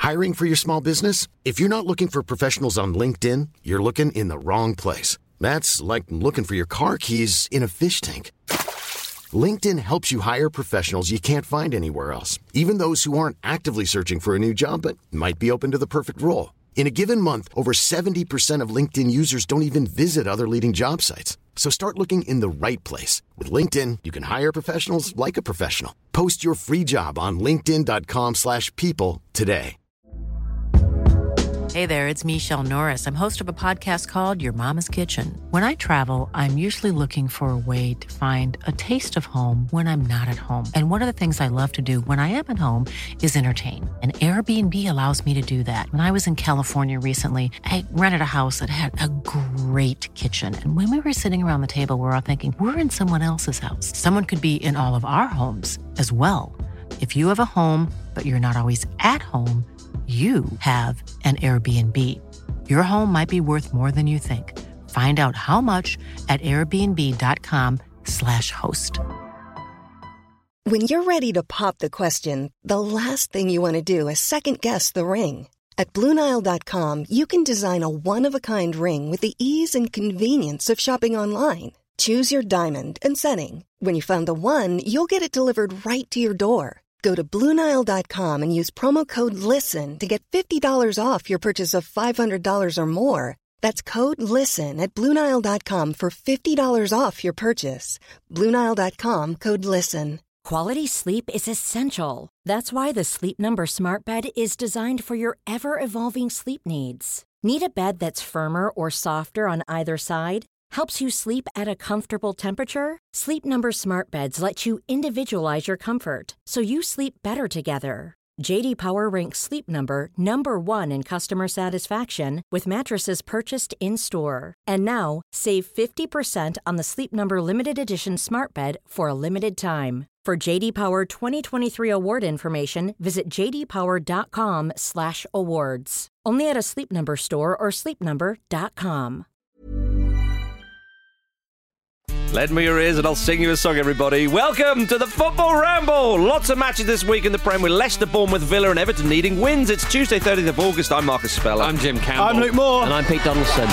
Hiring for your small business? If you're not looking for professionals on LinkedIn, you're looking in the wrong place. That's like looking for your car keys in a fish tank. LinkedIn helps you hire professionals you can't find anywhere else, even those who aren't actively searching for a new job but might be open to the perfect role. In a given month, over 70% of LinkedIn users don't even visit other leading job sites. So start looking in the right place. With LinkedIn, you can hire professionals like a professional. Post your free job on linkedin.com/people today. Hey there, it's Michelle Norris. I'm host of a podcast called Your Mama's Kitchen. When I travel, I'm usually looking for a way to find a taste of home when I'm not at home. And one of the things I love to do when I am at home is entertain. And Airbnb allows me to do that. When I was in California recently, I rented a house that had a great kitchen. And when we were sitting around the table, we're all thinking, we're in someone else's house. Someone could be in all of our homes as well. If you have a home, but you're not always at home, you have an Airbnb. Your home might be worth more than you think. Find out how much at airbnb.com/host. When you're ready to pop the question, the last thing you want to do is second-guess the ring. At BlueNile.com, you can design a one-of-a-kind ring with the ease and convenience of shopping online. Choose your diamond and setting. When you find the one, you'll get it delivered right to your door. Go to BlueNile.com and use promo code LISTEN to get $50 off your purchase of $500 or more. That's code LISTEN at BlueNile.com for $50 off your purchase. BlueNile.com, code LISTEN. Quality sleep is essential. That's why the Sleep Number Smart Bed is designed for your ever-evolving sleep needs. Need a bed that's firmer or softer on either side? Helps you sleep at a comfortable temperature? Sleep Number Smart Beds let you individualize your comfort, so you sleep better together. J.D. Power ranks Sleep Number number 1 in customer satisfaction with mattresses purchased in-store. And now, save 50% on the Sleep Number Limited Edition Smart Bed for a limited time. For J.D. Power 2023 award information, visit jdpower.com/awards. Only at a Sleep Number store or sleepnumber.com. Lend me your ears and I'll sing you a song, everybody. Welcome to the Football Ramble. Lots of matches this week in the Prem with Leicester, Bournemouth, Villa and Everton needing wins. It's Tuesday, 30th of August. I'm Marcus Speller. I'm Jim Campbell. I'm Luke Moore. And I'm Pete Donaldson.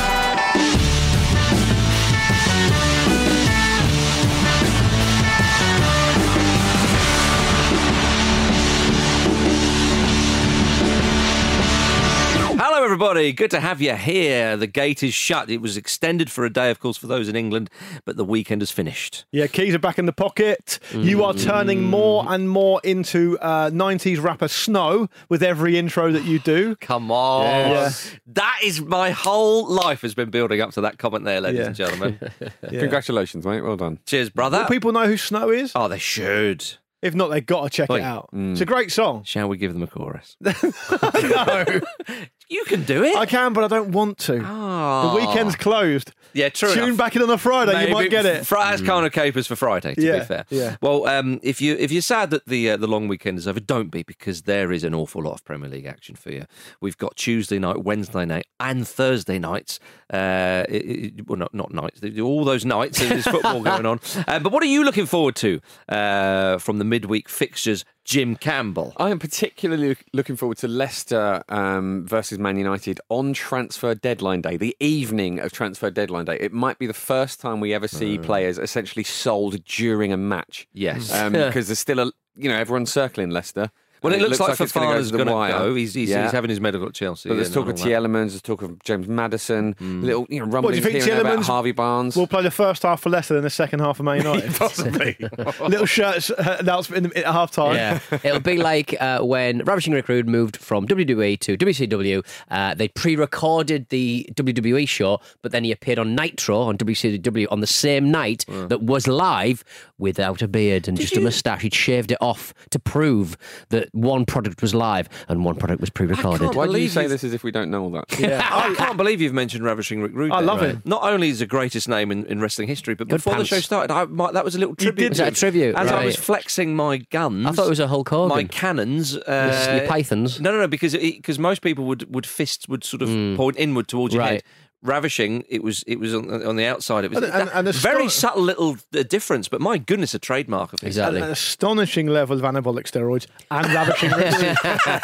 Hello, everybody. Good to have you here. The gate is shut. It was extended for a day, of course, for those in England, but the weekend has finished. Yeah, keys are back in the pocket. You are turning more and more into 90s rapper Snow with every intro that you do. Come on. Yes. Yeah. That is my whole life has been building up to that comment there, ladies and gentlemen. Congratulations, mate. Well done. Cheers, brother. Will people know who Snow is? Oh, they should. If not, they've got to check it out. It's a great song. Shall we give them a chorus? No. You can do it. I can, but I don't want to. Oh. The weekend's closed. Yeah, true Tune enough. back in on a Friday, Maybe you might get it. Has kind of capers for Friday, to be fair. Yeah. Well, if you're sad that the long weekend is over, don't be, because there is an awful lot of Premier League action for you. We've got Tuesday night, Wednesday night, and Thursday nights. Well, not nights. All those nights there's football going on. But what are you looking forward to from the midweek fixtures, Jim Campbell? I am particularly looking forward to Leicester versus Man United on transfer deadline day, the evening of transfer deadline day. It might be the first time we ever see players essentially sold during a match. Yes. Because there's still everyone's circling Leicester. Well, it looks like it's gonna Fofana's going to go. He's Yeah. having his medical at Chelsea. But there's talk of Tielemans, there's talk of James Maddison, little rumblings What, do you think here and there about Tielemans Harvey Barnes. We'll play the first half for Leicester and the second half for Man United. Possibly. Little shirts announcement at half time. Yeah, it'll be like when Ravishing Rick Rude moved from WWE to WCW. They pre-recorded the WWE show, but then he appeared on Nitro on WCW on the same night that was live without a beard and just a moustache. He'd shaved it off to prove that one product was live and one product was pre-recorded. Why do you say this as if we don't know all that? Yeah. I can't believe you've mentioned Ravishing Rick Rude. I there. love it. Not only is the greatest name in wrestling history, but Good before pants. the show started, that was a little tribute. Was that a tribute? As I Right. was flexing my guns. I thought it was a Hulk Hogan. My cannons. Your pythons. No, because most people would fists would sort of point inward towards your head. Ravishing, it was on the outside. It was And the very sto- subtle little difference, but my goodness, a trademark of his. Exactly. An astonishing level of anabolic steroids and ravishing riches.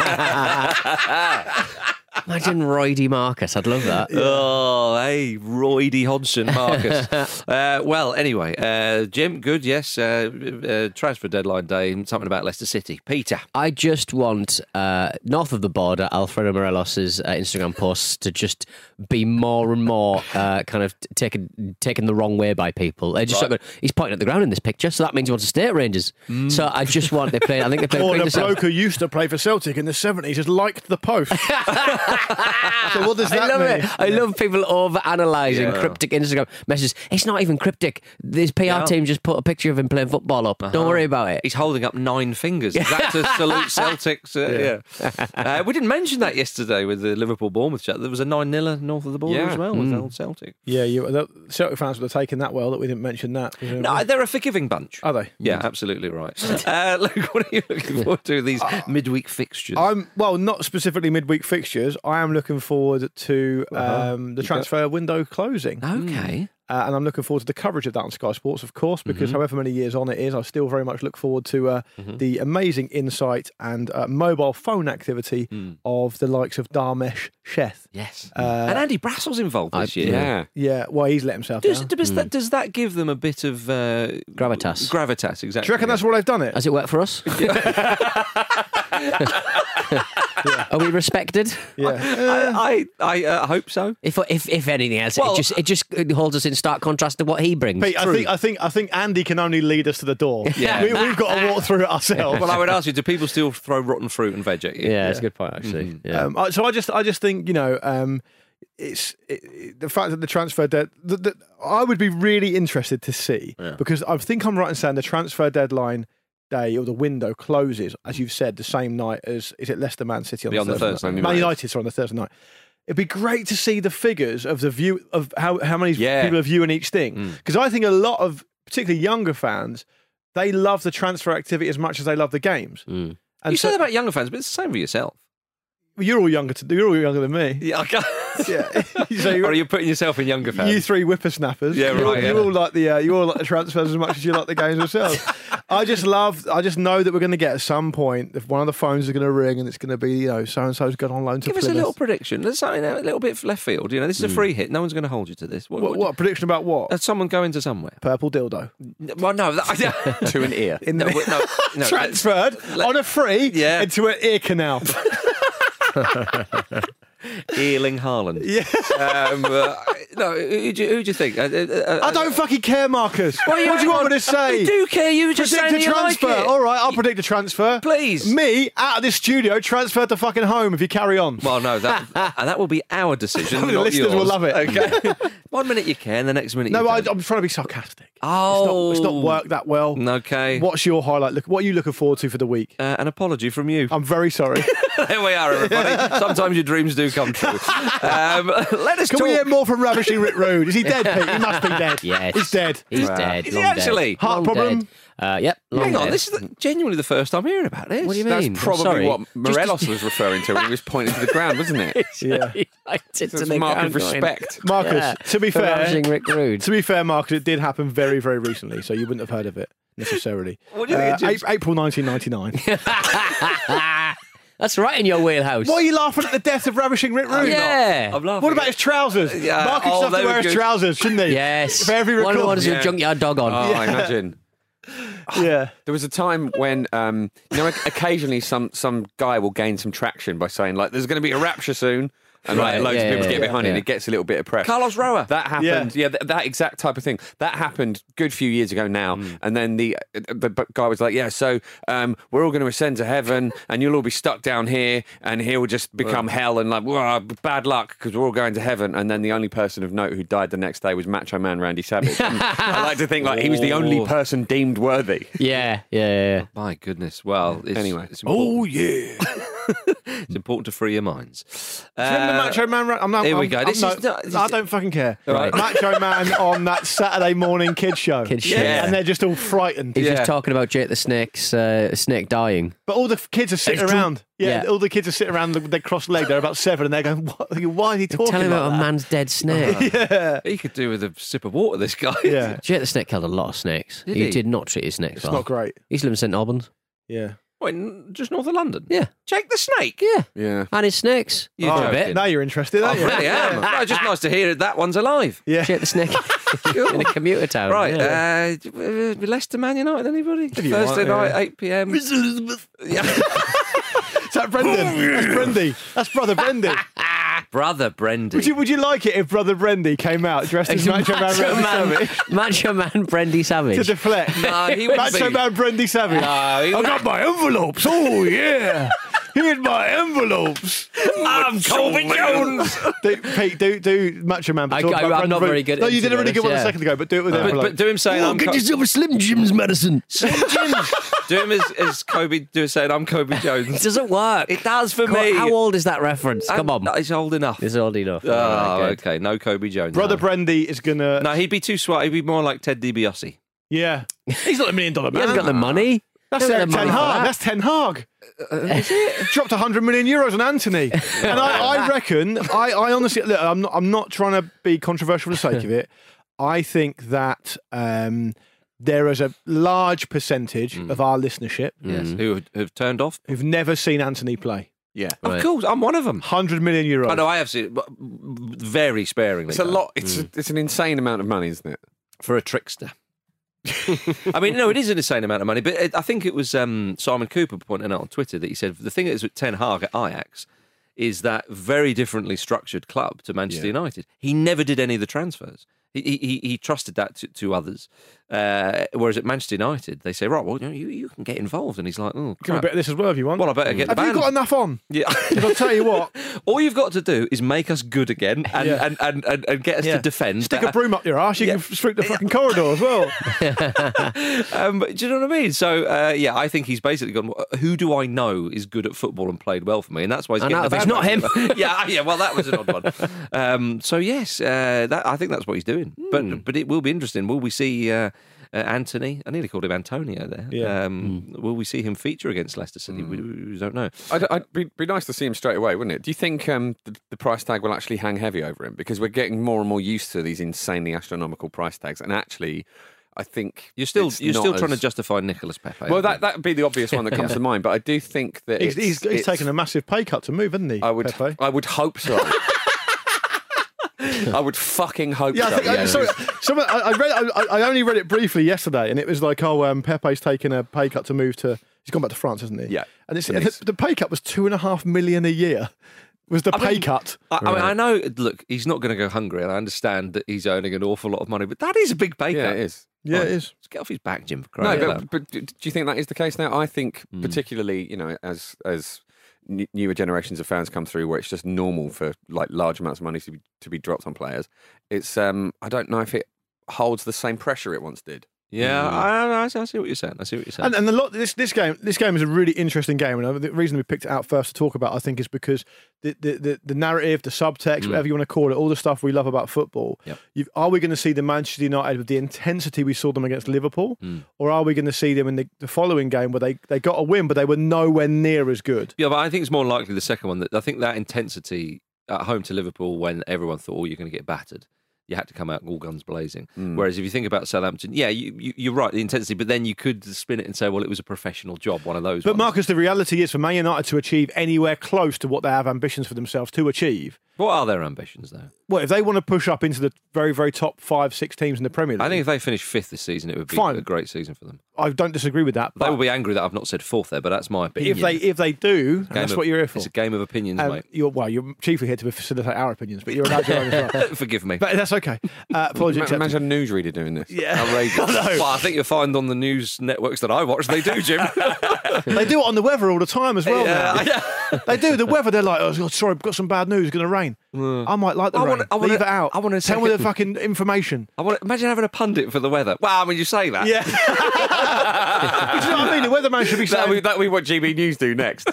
Imagine Roydie Marcus. I'd love that. Oh, hey, Roydie Hodgson, Marcus. Well, anyway, Jim, good, yes. Transfer deadline day, something about Leicester City. Peter. I just want north of the border, Alfredo Morelos' Instagram posts to just be more and more kind of taken the wrong way by people. Just sort of, he's pointing at the ground in this picture, so that means he wants to stay at Rangers. So I just want I think they play. Or the bloke who used to play for Celtic in the 70s just liked the post. So what does that I love mean? it. I love people over-analysing cryptic Instagram messages. It's not even cryptic. This PR team just put a picture of him playing football up. Don't worry about it. He's holding up 9 fingers. That's to salute Celtics. We didn't mention that yesterday with the Liverpool-Bournemouth chat. There was a 9-0 north of the border as well with old Celtic. Yeah, the Celtic fans would have taken that well that we didn't mention that. No, they're a forgiving bunch. Are they? Yeah, absolutely right. Luke, what are you looking forward to these midweek fixtures? Not specifically midweek fixtures. I am looking forward to the transfer window closing. Okay. And I'm looking forward to the coverage of that on Sky Sports, of course, because however many years on it is, I still very much look forward to the amazing insight and mobile phone activity of the likes of Dharmesh Sheth. Yes. And Andy Brassell's involved this year. Yeah, well, he's let himself down. Does that give them a bit of Gravitas. Gravitas, exactly. Do you reckon that's why they've done it? Has it worked for us? Are we respected? Yeah. I hope so. If anything else, Well, it just holds us in stark contrast to what he brings. Pete, I think Andy can only lead us to the door. Yeah. We've got to walk through it ourselves. Well, I would ask you: do people still throw rotten fruit and veg at you? Yeah, that's a good point, actually. Yeah. So I just think it's the fact that the transfer I would be really interested to see because I think I'm right in saying the transfer deadline day or the window closes, as you've said, the same night as is it Leicester Man City on the Thursday night? Man United on the Thursday night. It'd be great to see the figures of the view of how many people are viewing each thing, because I think a lot of particularly younger fans, they love the transfer activity as much as they love the games. And you say that about younger fans, but it's the same for yourself. You're all younger than me. Yeah, Yeah. So or are you putting yourself in younger fans? You three whippersnappers. Yeah, right. You all like the transfers as much as you like the games yourselves. I just know that we're going to get at some point if one of the phones is going to ring and it's going to be so and so's gone on loan to Give us Plymouth. a little prediction. There's something a little bit left field. This is a free hit. No one's going to hold you to this. What prediction about what? Someone going to somewhere. Purple dildo. Well, no. To an ear. No. Transferred on a free into an ear canal. Earling Haaland. Yeah. Who do you think? I don't fucking care, Marcus. What do you want me to say? I do care. You were just Predict saying a you transfer. like it. All right, I'll predict a transfer. Please. Me, out of this studio, transfer to fucking home if you carry on. Well, no, that will be our decision. The not listeners yours. will love it. Okay. 1 minute you care, and the next minute you No, don't. I'm trying to be sarcastic. Oh. It's not worked that well. Okay. What's your highlight? What are you looking forward to for the week? An apology from you. I'm very sorry. There we are, everybody. Sometimes your dreams do come true. Let us Can talk. we hear more from Ravishing Rick Rude? Is he dead, Pete? He must be dead. Yes. He's dead. He's dead. Is he long dead. actually? Heart Long problem? dead. Yep. long Hang on, dead. this is genuinely the first time hearing about this. What do you That's mean? probably Sorry. what Morelos was referring to when he was pointing to the ground, wasn't it? Yeah. It's a mark of respect. Marcus, Yeah. to be For fair, ravishing Rick Rude. Marcus, it did happen very, very recently, so you wouldn't have heard of it necessarily. What do you think, James? April 1999. That's right in your wheelhouse. Why are you laughing at the death of Ravishing Rick Rude? Yeah. I'm laughing. What about his trousers? Yeah, Marcus oh, should have they to were wear his good. trousers, shouldn't he? Yes. For every One of the record. ones with Yeah. a junkyard dog on. Oh, I imagine. Yeah. There was a time when, occasionally some guy will gain some traction by saying, like, there's going to be a rapture soon. And Right, loads of yeah, people yeah, get behind it yeah. and it gets a little bit of press. Carlos Roa. That happened, that exact type of thing. That happened a good few years ago now. And then the guy was like, so we're all going to ascend to heaven and you'll all be stuck down here and here will just become hell and like, whoa, bad luck because we're all going to heaven. And then the only person of note who died the next day was Macho Man Randy Savage. And I like to think like he was the only person deemed worthy. Yeah. My goodness. Well, Anyway. it's Oh, yeah. It's important to free your minds. Remember Macho Man? Here we go. I don't fucking care. Right. Macho Man on that Saturday morning kids show. Yeah. And they're just all frightened. He's Yeah. just talking about Jake the Snake's snake dying. But all the kids are sitting It's true. around. Yeah, all the kids are sitting around with their cross-legged. They're about 7 and they're going, why is he talking Tell him about a that? man's dead snake. Yeah. He could do with a sip of water, this guy. Yeah. Jake the Snake killed a lot of snakes. Did he he? did not treat his snakes It's well. not great. He used to live in St Albans. Yeah. Wait, just north of London? Yeah. Jake the Snake? Yeah. Yeah. And his snakes. You're For a joking. bit. Now you're interested, I aren't you? really am. No, just nice to hear that one's alive. Yeah. Jake the Snake in a commuter town. Right, Yeah. Leicester Man United, anybody? you Thursday want, night, 8 p.m. Yeah. Is that Brendan? That's Brendy. That's Brother Brendy. Brother Brendan. Would you like it if Brother Brendy came out dressed as Macho Man Randy Savage Macho Man Brendy to Savage. deflect? No, he wouldn't Macho be. Man Brendy Savage. No, he I got my envelopes. Oh, yeah. Here's my envelopes. I'm Colby Jones. Pete, do Macho Man. but talk about I'm Brendan not Brendan. very good at No, you did a really good one a yeah. second ago, but do it with envelopes. But do him saying I'm yourself a Slim Jim's medicine. Do him as Kobe. Do him saying I'm Kobe Jones. It doesn't work. It does for me. How old is that reference? Come on. He's old enough. It's old enough. Oh, Alright, good. okay. No Kobe Jones. Brother no. Brendy is going to... No, he'd be too swart. He'd be more like Ted DiBiase. Yeah. He's not $1 million man. He hasn't got the money. That's He Ten hasn't got the money for Hag. that. That's Ten Hag. Dropped 100 million euros on Anthony, and I reckon. I honestly look. I'm not trying to be controversial for the sake of it. I think that there is a large percentage of our listenership Yes. Who have turned off? who've never seen Anthony play. Yeah. Of course, I'm one of them. 100 million euros. I know I have seen it, but very sparingly. It's a though. lot. It's an insane amount of money, isn't it? For a trickster. I mean, no, it is an insane amount of money, but I think it was Simon Cooper pointing out on Twitter that he said the thing is with Ten Hag at Ajax is that very differently structured club to Manchester United. He never did any of the transfers. He trusted that to others. Whereas at Manchester United, they say, right, well, you can get involved. And he's like, oh, Give a crap. bit of this as well if you want. Well, I better get the Have you band. got enough on? Yeah. I'll tell you what. All you've got to do is make us good again and get us to defend. Stick a broom up your arse. You can sweep the fucking corridor as well. But do you know what I mean? So, I think he's basically gone, who do I know is good at football and played well for me? And that's why he's And getting the it's not him. yeah, well, that was an odd one. So, yes, I think that's what he's doing. But it will be interesting. Will we see Anthony? I nearly called him Antonio there. Yeah. Will we see him feature against Leicester City? We don't know. I'd be nice to see him straight away, wouldn't it? Do you think the price tag will actually hang heavy over him? Because we're getting more and more used to these insanely astronomical price tags. And actually, I think You're still it's trying not to as- justify Nicolas Pepe. Well, that would be the obvious one that comes to mind. But I do think that He's it's taken a massive pay cut to move, hasn't he? I would hope so. I would fucking hope Yeah, so. I only read it briefly yesterday, and it was like, Pepe's taken a pay cut to move to. He's gone back to France, hasn't he? Yeah. And Nice. the pay cut was $2.5 million a year. Was the pay cut? I mean, I know. Look, he's not going to go hungry, and I understand that he's earning an awful lot of money, but that is a big pay Yeah, cut. it is. Yeah, Right. it is. Let's get off his back, Jim. For No, crying out loud. but do you think that is the case now? I think particularly, as newer generations of fans come through, where it's just normal for like large amounts of money to be dropped on players. It's I don't know if it holds the same pressure it once did. Yeah, I see what you're saying. And this game is a really interesting game, and the reason we picked it out first to talk about, I think, is because the narrative, the subtext, whatever you want to call it, all the stuff we love about football. Yep. Are we going to see the Manchester United with the intensity we saw them against Liverpool, or are we going to see them in the following game where they got a win, but they were nowhere near as good? Yeah, but I think it's more likely the second one. That I think that intensity at home to Liverpool, when everyone thought, you're going to get battered. You had to come out all guns blazing. Whereas if you think about Southampton, you're right, the intensity, but then you could spin it and say, well, it was a professional job, one of those But ones. Marcus, the reality is for Man United to achieve anywhere close to what they have ambitions for themselves to achieve, What are their ambitions, though? well, if they want to push up into the very, very top 5-6 teams in the Premier League, I think if they finish fifth this season, it would be Fine. a great season for them. I don't disagree with that. They But will be angry that I've not said fourth there, but that's my opinion. if they do, and that's what you're here for. It's a game of opinions, mate. You're chiefly here to facilitate our opinions, but you're allowed your own as well. Forgive me. But that's okay. Apology accepted. Imagine a newsreader doing this. Yeah. Outrageous. Well, I think you'll find on the news networks that I watch, they do, Jim. They do it on the weather all the time as well. Yeah. now. They do the weather. They're like, oh, sorry, I've got some bad news. It's going to rain. I might like the rain. I wanna- Leave it out. I wanna tell me the second- fucking information. Imagine having a pundit for the weather. Well, I mean, you say that. Yeah. But you know what I mean? The weatherman should be saying. That'll be what GB News do next.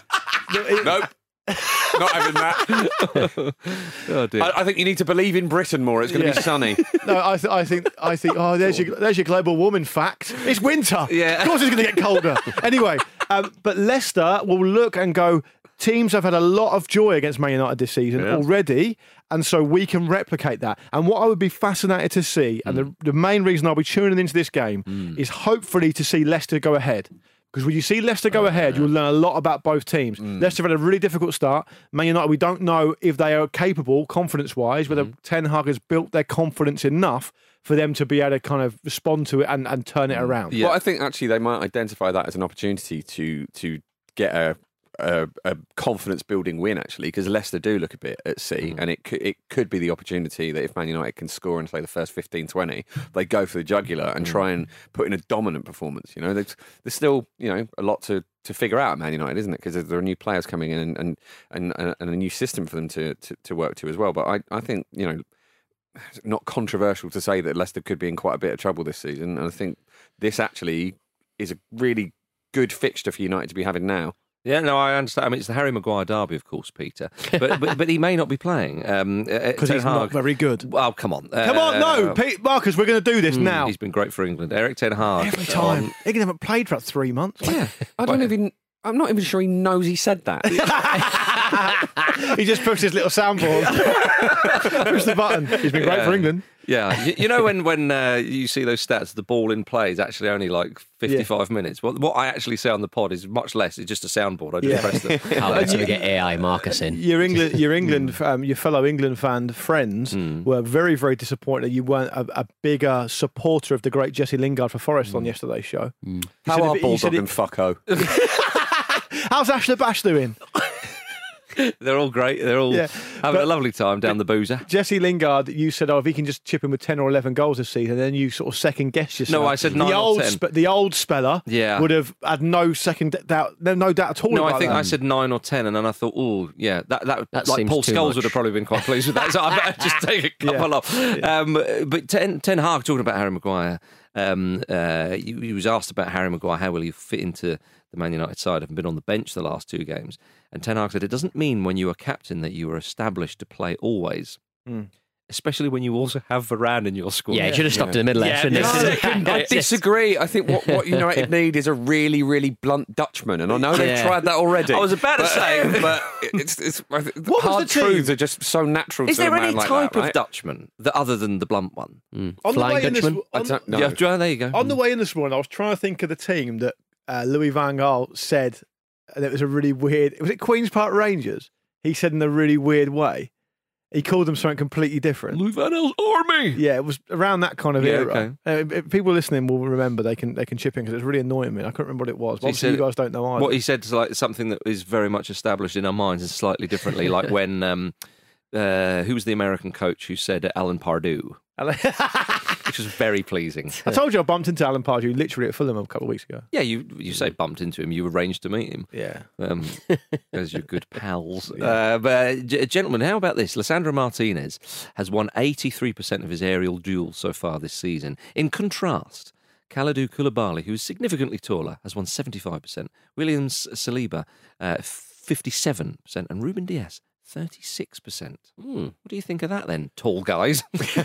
Nope. Not having that. Oh dear. I think you need to believe in Britain more. It's going to be sunny. No, I think. Oh, there's your global warming fact. It's winter. Yeah. Of course, it's going to get colder. Anyway, but Leicester will look and go. Teams have had a lot of joy against Man United this season already, and so we can replicate that. And what I would be fascinated to see, and the main reason I'll be tuning into this game, is hopefully to see Leicester go ahead. Because when you see Leicester go ahead, you'll learn a lot about both teams. Leicester have had a really difficult start. Man United, we don't know if they are capable, confidence-wise, whether Ten Hag has built their confidence enough for them to be able to kind of respond to it and turn it around. Well, I think actually they might identify that as an opportunity to get a confidence building win, actually, because Leicester do look a bit at sea, and it could be the opportunity that if Man United can score in, say, the first 15-20, they go for the jugular and try and put in a dominant performance. You know, there's still, you know, a lot to figure out at Man United, isn't it? Because there are new players coming in and a new system for them to work to as well. But I think, you know, it's not controversial to say that Leicester could be in quite a bit of trouble this season, and I think this actually is a really good fixture for United to be having now. Yeah, no, I understand. I mean, it's the Harry Maguire derby, of course, Peter. But he may not be playing Because he's not very good. Well, come on. Come on, no, Marcus, we're going to do this now. He's been great for England. Eric Ten Hag. Every time. England haven't played for about 3 months. Yeah, I'm not even sure he knows he said that. He just pushed his little soundboard. Push the button. He's been great for England. Yeah, you know when you see those stats, the ball in play is actually only like 55 minutes. What I actually say on the pod is much less. It's just a soundboard. I just press it. How do we get AI Marcus in? Your fellow England fan friends were very, very disappointed that you weren't a bigger supporter of the great Jesse Lingard for Forest on yesterday's show. How are Bulldog and Fucko? How's Ashler Bash doing? They're all great. They're all having a lovely time down the boozer. Jesse Lingard, you said, if he can just chip in with 10 or 11 goals this season, then you sort of second guess yourself. No, I said 9 or 10. The old speller would have had no second doubt, no doubt at all. No, about I think that. I said 9 or 10, and then I thought, that like seems Paul too Scholes much. would have probably been quite pleased with that. So I better just take a couple off. But Ten Hag, talking about Harry Maguire, he was asked about Harry Maguire, how will he fit into the Man United side, having been on the bench the last 2 games. And Ten Hag said, it doesn't mean when you are captain that you are established to play always. Especially when you also have Varane in your squad. Yeah, he should have stopped in the middle there, shouldn't he? I disagree. I think what United need is a really, really blunt Dutchman, and I know they've tried that already. I was about to say, but I think hard truths are just so natural. Is to there a man any like type that, of right? Dutchman that other than the blunt one? On the Flying way in Dutchman? I don't know. Yeah, there you go. On the way in this morning, I was trying to think of the team that Louis van Gaal said that was a really weird. Was it Queen's Park Rangers? He said in a really weird way. He called them something completely different. Louis van Gaal's army. Yeah, it was around that kind of era. Okay. If people listening will remember, they can chip in because it's really annoying me. I couldn't remember what it was. But obviously, you guys don't know either. What he said is like something that is very much established in our minds and slightly differently. Like when who was the American coach who said Alan Pardew, which was very pleasing. I told you I bumped into Alan Pardew literally at Fulham a couple of weeks ago. Yeah, you say bumped into him. You arranged to meet him. Yeah. As your good pals. But gentlemen, how about this? Lisandro Martinez has won 83% of his aerial duels so far this season. In contrast, Kalidou Koulibaly, who is significantly taller, has won 75%. William Saliba, 57%. And Ruben Diaz, 36%. What do you think of that then, tall guys? Who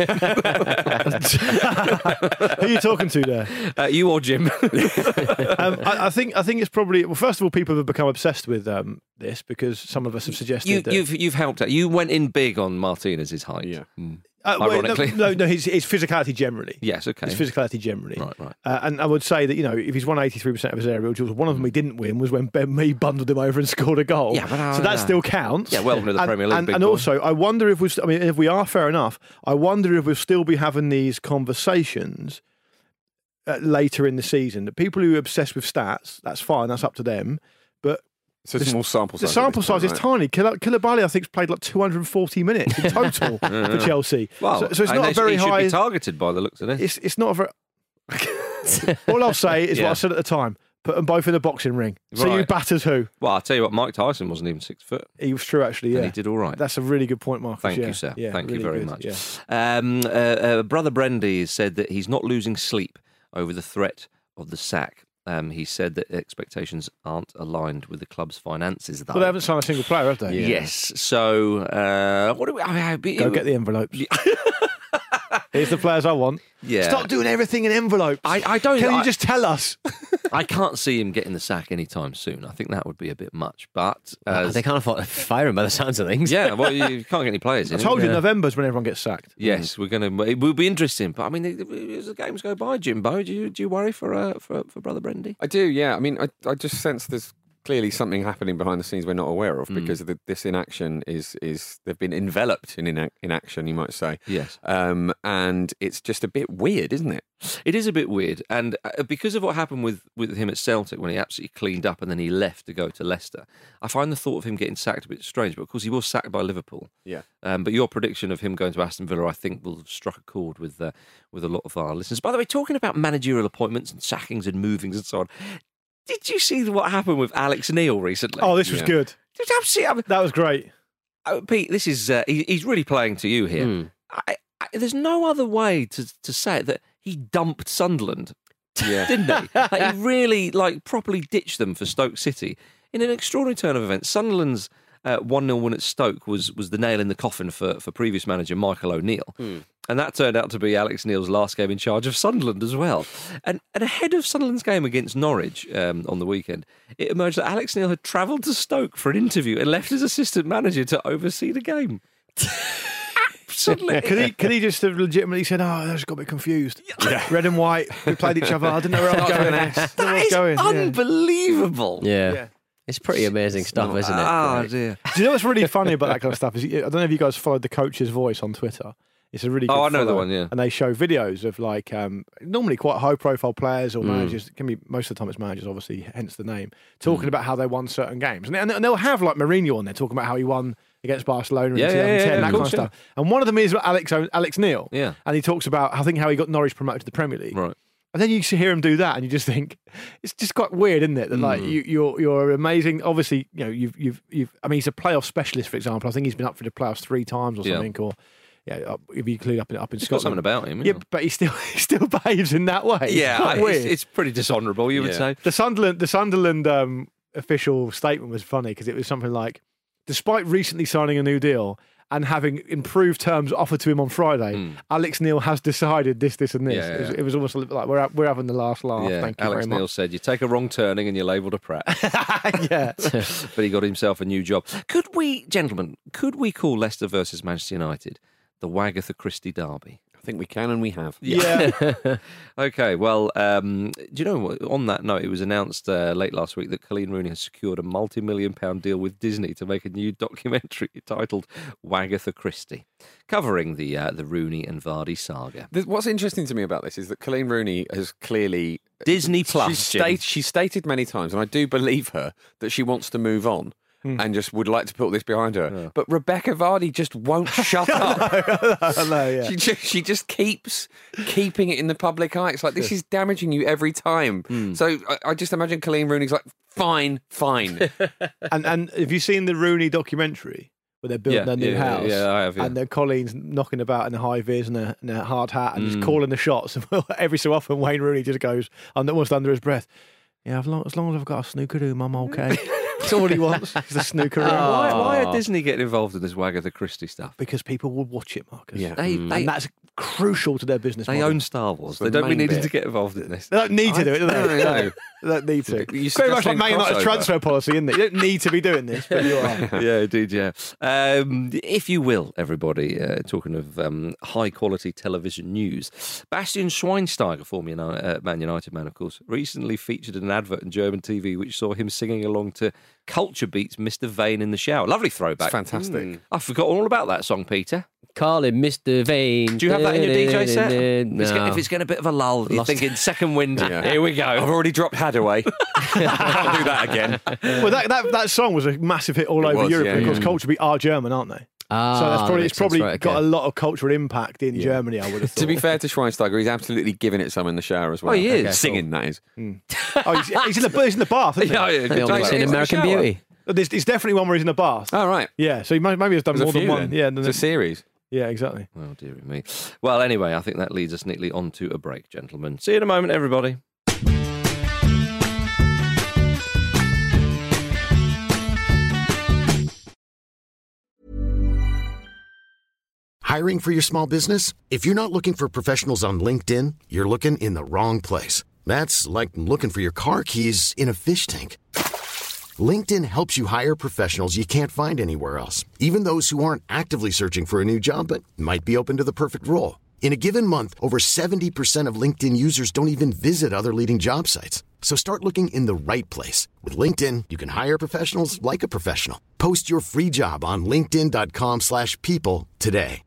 are you talking to there? You or Jim? I think it's probably, well, first of all, people have become obsessed with this because some of us have suggested that. You've helped out. You went in big on Martinez's height. Yeah. Ironically. No, his physicality generally. Yes, okay. His physicality generally. Right. And I would say that, if he's won 83% of his aerial duels, one of them he didn't win was when Ben Mee bundled him over and scored a goal. Yeah, but, so that still counts. Yeah, welcome to the Premier League. And also, I wonder if if we are fair enough, I wonder if we'll still be having these conversations later in the season. That people who are obsessed with stats, that's fine, that's up to them. But It's a small sample size. the sample size is right? tiny. Koulibaly, I think, has played like 240 minutes in total for Chelsea. Well, so it's not a very he high. should be targeted by the looks of it. It's not a very. All I'll say is what I said at the time. Put them both in a boxing ring. See who Right. batters who. Well, I'll tell you what, Mike Tyson wasn't even 6 foot. He was true, actually. Yeah, And he did all right. That's a really good point, Marcus. Thank yeah. you, sir. Yeah, Thank you really very good, much. yeah. Brother Brendy said that he's not losing sleep over the threat of the sack He said that expectations aren't aligned with the club's finances, though. Well, they haven't signed a single player, have they? Yes. So, what do we... Go get the envelopes. Here's the players I want. Yeah. Stop doing everything in envelopes. I don't... Can you just tell us? I can't see him getting the sack anytime soon. I think that would be a bit much. But they can't afford to fire him by the sounds of things. Yeah, well, you can't get any players I in. told you November's when everyone gets sacked. Yes, we're going to. It will be interesting. But I mean, as the games go by, Jimbo, do you worry for Brother Brendy? I do, yeah. I mean, I just sense there's clearly something happening behind the scenes we're not aware of because this inaction is they've been enveloped in inaction, you might say. Yes. And it's just a bit weird, isn't it? It is a bit weird, and because of what happened with him at Celtic when he absolutely cleaned up and then he left to go to Leicester, I find the thought of him getting sacked a bit strange. But of course, he was sacked by Liverpool. Yeah. But your prediction of him going to Aston Villa, I think, will have struck a chord with a lot of our listeners. By the way, talking about managerial appointments and sackings and movings and so on, did you see what happened with Alex Neil recently? Oh, this was good. That was great. Pete, this is he's really playing to you here. There's no other way to say it that he dumped Sunderland, didn't he? Like, he really properly ditched them for Stoke City in an extraordinary turn of events. Sunderland's 1-0 win at Stoke was the nail in the coffin for previous manager Michael O'Neill. And that turned out to be Alex Neil's last game in charge of Sunderland as well. And ahead of Sunderland's game against Norwich on the weekend, it emerged that Alex Neil had travelled to Stoke for an interview and left his assistant manager to oversee the game. Absolutely. Yeah, could he just have legitimately said, I just got a bit confused. Yeah. Red and white, we played each other, I didn't know where I was going. That is unbelievable. Yeah. It's pretty amazing stuff, isn't it? Oh, dear. Do you know what's really funny about that kind of stuff? I don't know if you guys followed the Coach's Voice on Twitter. It's a really good I know follow. the one, yeah. And they show videos of normally quite high-profile players or managers. It can be most of the time it's managers, obviously, hence the name. Talking about how they won certain games, and they'll have Mourinho on there talking about how he won against Barcelona in 2010, that kind of stuff. And one of them is Alex Neil. Yeah. And he talks about how he got Norwich promoted to the Premier League. Right. And then you hear him do that, and you just think it's just quite weird, isn't it? That you're amazing. Obviously, you've. I mean, he's a playoff specialist, for example. I think he's been up for the playoffs 3 times or something, or. Yeah, if you include up in He's Scotland, got something about him. Yeah, but he still behaves in that way. Yeah, it's weird. It's pretty dishonourable, you would say. The Sunderland official statement was funny because it was something like, despite recently signing a new deal and having improved terms offered to him on Friday, Alex Neil has decided this, and this. Yeah. It was almost like we're having the last laugh. Yeah. Thank you Alex very much. Neil said, you take a wrong turning and you're labelled a prat. Yeah. But he got himself a new job. Could we call Leicester versus Manchester United the Wagatha Christie derby? I think we can and we have. Yeah. Okay, well, do you know what? On that note, it was announced late last week that Colleen Rooney has secured a multi-million-pound deal with Disney to make a new documentary titled Wagatha Christie, covering the Rooney and Vardy saga. What's interesting to me about this is that Colleen Rooney has clearly... Disney Plus, She's stated many times, and I do believe her, that she wants to move on. And just would like to put this behind her. Yeah. But Rebecca Vardy just won't shut up. No, yeah. She just keeps keeping it in the public eye. It's like, this is damaging you every time. So I just imagine Colleen Rooney's like, fine. And have you seen the Rooney documentary where they're building their new house? Yeah, I have. Yeah. And their Colleen's knocking about in a high vis and a hard hat and just calling the shots. And every so often, Wayne Rooney just goes, almost under his breath, as long as I've got a snooker room, I'm okay. That's all he wants. Is a snooker room. Why are Disney getting involved in this Wagatha Christie stuff? Because people will watch it, Marcus. Yeah. And that's crucial to their business They model. own Star Wars. They don't be needed to get involved in this. They don't need to do it, do they? No. They don't need to. You Very much like Man United's crossover. transfer policy, isn't it? You don't need to be doing this, but you are. Yeah, indeed, yeah. If you will, everybody, talking of high-quality television news, Bastian Schweinsteiger, former Man United man, of course, recently featured in an advert in German TV which saw him singing along to Culture Beat's Mr. Vane in the Shower. Lovely throwback. It's fantastic. I forgot all about that song, Peter. Call him Mr. Vane. Do you have that in your DJ set? No. If it's getting a bit of a lull, you're thinking second wind. Here we go. I've already dropped Hadaway. I'll do that again. Well, that song was a massive hit all over Europe because Culture Beat are German, aren't they? So it's probably got a lot of cultural impact in Germany, I would have thought. To be fair to Schweinsteiger, he's absolutely giving it some in the shower as well. Oh, he is. Singing, that is. He's in the bath, isn't he? He's in American Beauty. There's definitely one where he's in a bath. Oh, right. Yeah, so he maybe has done There's more a few than one. then. Yeah, It's a series. Yeah, exactly. Oh, dearie me. Well, anyway, I think that leads us neatly on to a break, gentlemen. See you in a moment, everybody. Hiring for your small business? If you're not looking for professionals on LinkedIn, you're looking in the wrong place. That's like looking for your car keys in a fish tank. LinkedIn helps you hire professionals you can't find anywhere else, even those who aren't actively searching for a new job but might be open to the perfect role. In a given month, over 70% of LinkedIn users don't even visit other leading job sites. So start looking in the right place. With LinkedIn, you can hire professionals like a professional. Post your free job on linkedin.com/people today.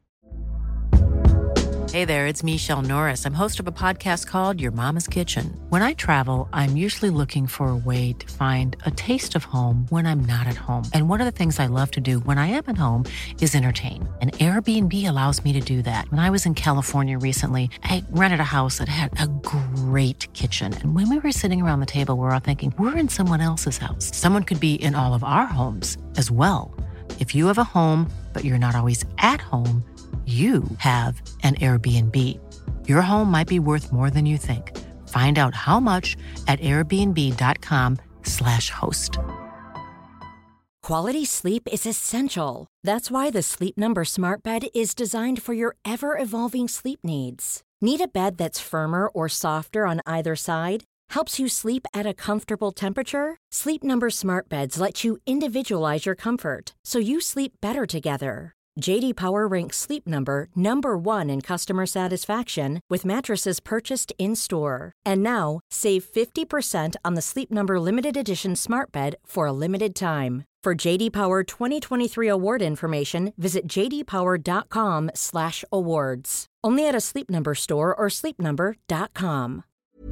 Hey there, it's Michelle Norris. I'm host of a podcast called Your Mama's Kitchen. When I travel, I'm usually looking for a way to find a taste of home when I'm not at home. And one of the things I love to do when I am at home is entertain. And Airbnb allows me to do that. When I was in California recently, I rented a house that had a great kitchen. And when we were sitting around the table, we were all thinking, we're in someone else's house. Someone could be in all of our homes as well. If you have a home, but you're not always at home, you have an Airbnb. Your home might be worth more than you think. Find out how much at airbnb.com/host. Quality sleep is essential. That's why the Sleep Number Smart Bed is designed for your ever-evolving sleep needs. Need a bed that's firmer or softer on either side? Helps you sleep at a comfortable temperature? Sleep Number Smart Beds let you individualize your comfort, so you sleep better together. J.D. Power ranks Sleep Number number 1 in customer satisfaction with mattresses purchased in-store. And now, save 50% on the Sleep Number Limited Edition Smart Bed for a limited time. For J.D. Power 2023 award information, visit jdpower.com/awards. Only at a Sleep Number store or sleepnumber.com.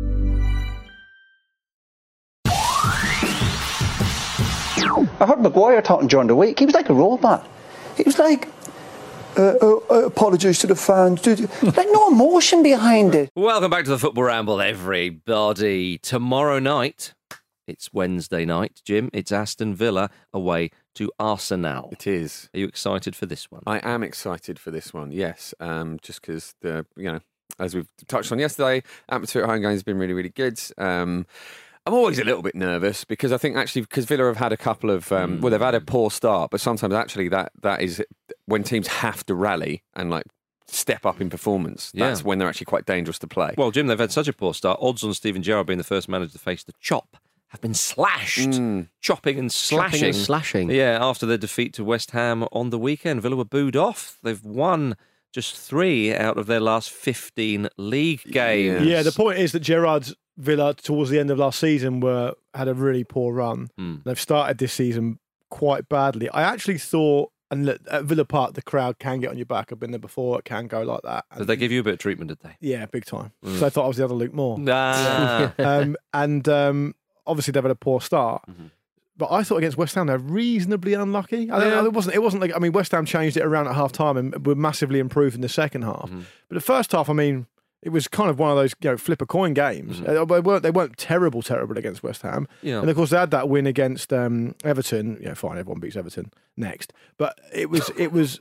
I heard Maguire talking during the week. He was like a robot. He was like, apologies to the fans. Like no emotion behind it. Welcome back to the Football Ramble, everybody. Tomorrow night, it's Wednesday night, Jim. It's Aston Villa away to Arsenal. It is. Are you excited for this one? I am excited for this one, yes. Just because, as we've touched on yesterday, atmosphere at home games has been really, really good. I'm always a little bit nervous because I think actually because Villa have had a couple of they've had a poor start, but sometimes actually that is when teams have to rally and like step up in performance. That's when they're actually quite dangerous to play. Well, Jim, they've had such a poor start. Odds on Steven Gerrard being the first manager to face the chop have been slashed, chopping and slashing. Yeah, after their defeat to West Ham on the weekend, Villa were booed off. They've won just 3 out of their last 15 league games. Yeah, the point is that Gerrard's Villa towards the end of last season had a really poor run. They've started this season quite badly. I actually thought, and look, at Villa Park, the crowd can get on your back. I've been there before. It can go like that. Did they give you a bit of treatment, did they? Yeah, big time. So I thought I was the other Luke Moore. Nah. Obviously they've had a poor start. But I thought against West Ham they're reasonably unlucky. It wasn't like West Ham changed it around at half time and were massively improved in the second half. But the first half, it was kind of one of those flip a coin games. They weren't terrible against West Ham. Yeah. And of course they had that win against Everton. Fine, everyone beats Everton next. But it's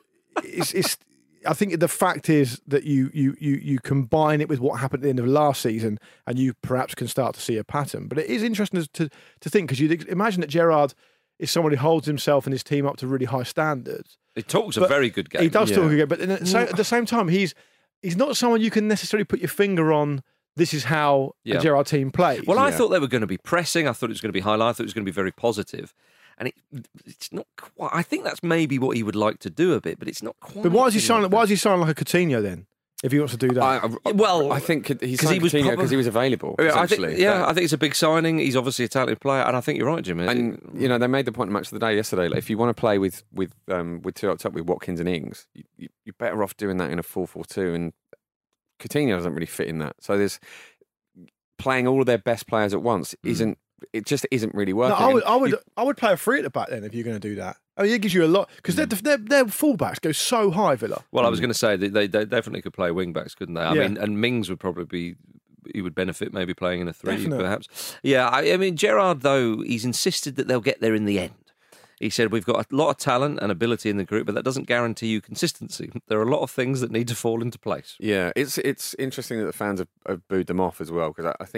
I think the fact is that you combine it with what happened at the end of last season, and you perhaps can start to see a pattern. But it is interesting to think, because you'd imagine that Gerrard is someone who holds himself and his team up to really high standards. He talks a very good game. He does talk a good game, but at the same time, he's not someone you can necessarily put your finger on. This is how a Gerrard team plays. Well, I thought they were going to be pressing. I thought it was going to be high line. I thought it was going to be very positive. And it's not quite. I think that's maybe what he would like to do a bit, but it's not quite. But why is he signing like a Coutinho then? If he wants to do that, I think he's signed Coutinho because he was available. I think it's a big signing. He's obviously a talented player, and I think you're right, Jim. And they made the point in Match of the Day yesterday. Like, if you want to play with 2 up top with Watkins and Ings, you're better off doing that in a 4-4-2. And Coutinho doesn't really fit in that. So there's playing all of their best players at once it just isn't really working. No, I would play a 3 at the back then if you're going to do that. It gives you a lot, because their fullbacks go so high, Villa. Well, I was going to say they definitely could play wing backs, couldn't they? I mean, and Mings would probably be. He would benefit maybe playing in a 3, definitely. Perhaps. Yeah, I mean, Gerrard, though, he's insisted that they'll get there in the end. He said, we've got a lot of talent and ability in the group, but that doesn't guarantee you consistency. There are a lot of things that need to fall into place. Yeah, it's interesting that the fans have booed them off as well, because I think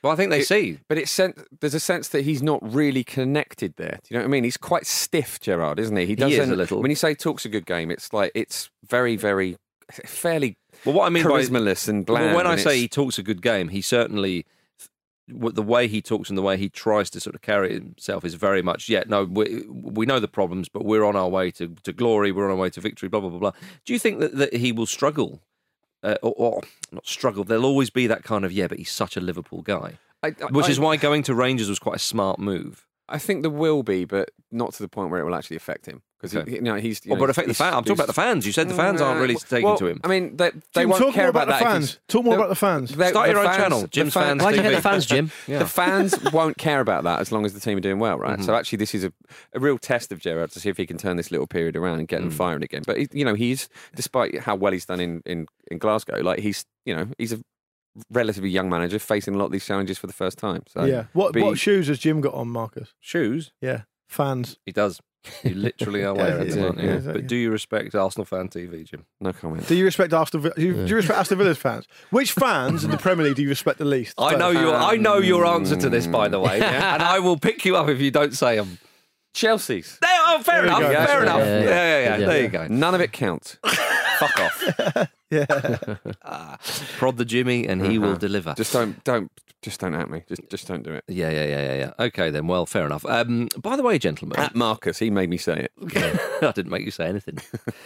Well, I think they see. But there's a sense that he's not really connected there. Do you know what I mean? He's quite stiff, Gerrard, isn't he? He is a little. When you say he talks a good game, it's like it's very, very fairly. Well, what I mean charismaless and bland. Well, when I say he talks a good game, he certainly. The way he talks and the way he tries to sort of carry himself is very much, we know the problems, but we're on our way to glory, we're on our way to victory, blah, blah, blah, blah. Do you think that he will struggle? Or not struggle, there'll always be that kind of, but he's such a Liverpool guy. Which is why going to Rangers was quite a smart move. I think there will be, but not to the point where it will actually affect him. Because but affect the fans. I'm talking about the fans. You said the fans aren't really taking to him. I mean, they won't care about the fans. Talk more about the fans. Start your own channel, Jim's Fans Why do you TV. hate the fans, Jim? The fans won't care about that as long as the team are doing well, right? So actually, this is a real test of Gerrard to see if he can turn this little period around and get them firing again. But he's despite how well he's done in Glasgow, like he's a relatively young manager facing a lot of these challenges for the first time. So what shoes has Jim got on, Marcus? Shoes? Yeah, fans. He does. You literally are wearing them, aren't you? Exactly. But do you respect Arsenal Fan TV, Jim? No comment. Do you respect Aston Villa? Do you respect Aston Villa's fans? Which fans in the Premier League do you respect the least? I know your answer to this, by the way, and I will pick you up if you don't say them. Chelsea's. Fair enough. go. Fair enough. Yeah. There you go. None of it counts. Fuck off. Prod the Jimmy, and he will deliver. Just don't at me. Just don't do it. Yeah. Okay, then. Well, fair enough. By the way, gentlemen, At Marcus, he made me say it. I didn't make you say anything.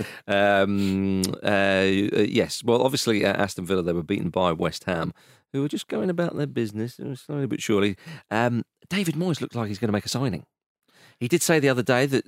Yes. Well, obviously, Aston Villa, they were beaten by West Ham, who were just going about their business slowly but surely. David Moyes looks like he's going to make a signing. He did say the other day that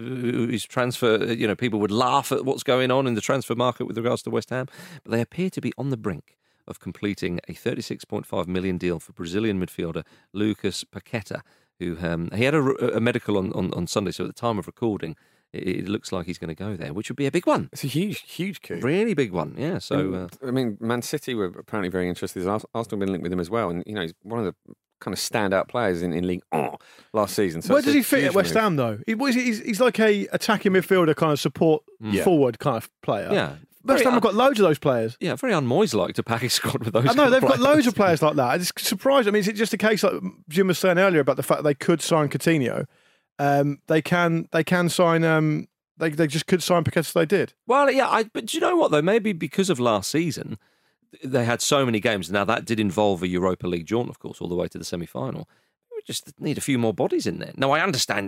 his transfer, people would laugh at what's going on in the transfer market with regards to West Ham, but they appear to be on the brink of completing a $36.5 million deal for Brazilian midfielder Lucas Paqueta, who he had a medical on Sunday, so at the time of recording, it looks like he's going to go there, which would be a big one. It's a huge coup. Really big one, yeah. So, Man City were apparently very interested. Arsenal been linked with him as well, and he's one of the kind of standout players in League last season. So where does he fit at West Ham, though? He's like a attacking midfielder, kind of support forward kind of player. Yeah. West Ham have got loads of those players. Yeah, very un-Moyes-like to pack his squad with those. I know, they've got players. loads of players like that. It's surprising. I mean, is it just a case like Jim was saying earlier about the fact they could sign Coutinho? They can sign. They just could sign Paqueta. They did. Well, yeah. But do you know what though? Maybe because of last season, they had so many games. Now that did involve a Europa League jaunt, of course, all the way to the semi-final. We just need a few more bodies in there. Now, I understand